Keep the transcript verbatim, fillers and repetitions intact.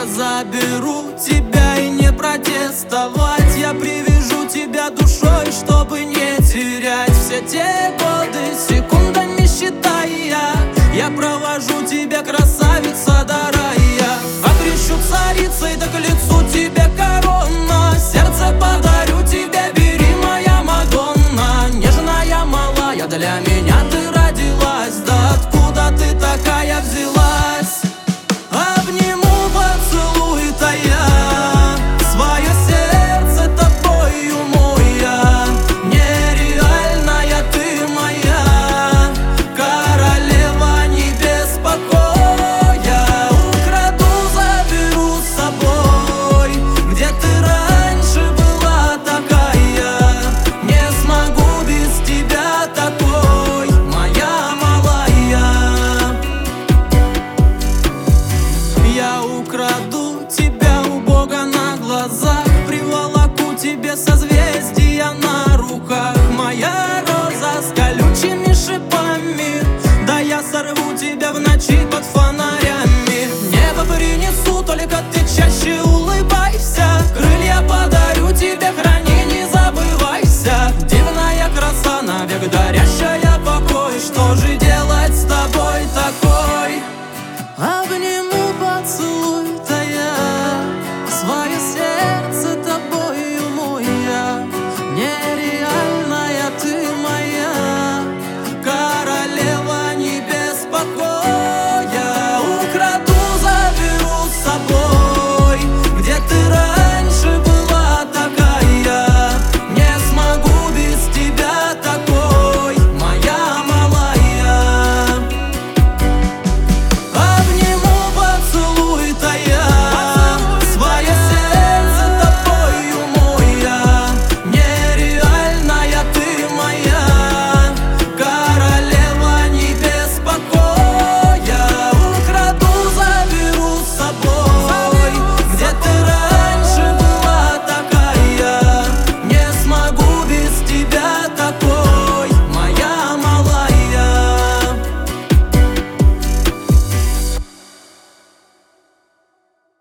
Я заберу тебя и не протестовать. Я привяжу тебя душой, чтобы не терять все те годы, секундами считая. Я провожу тебя, красавица до рая. Окрещу царицей, да к лицу тебе корона. Сердце подарю тебе, бери, моя Мадонна. Нежная, малая, для меня ты родилась. Да откуда ты такая взялась? Обниму, поцелуй тая, свое сердце тобою моя. Нереальная ты моя, королева небес покоя. Украду, заберу с собой, где ты раньше была такая. Не смогу без тебя такой, моя малая. Я украду тебя у Бога на глазах, приволоку тебе созвездия на руках. Моя роза с колючими шипами, да я сорву тебя в ночи под фонарем.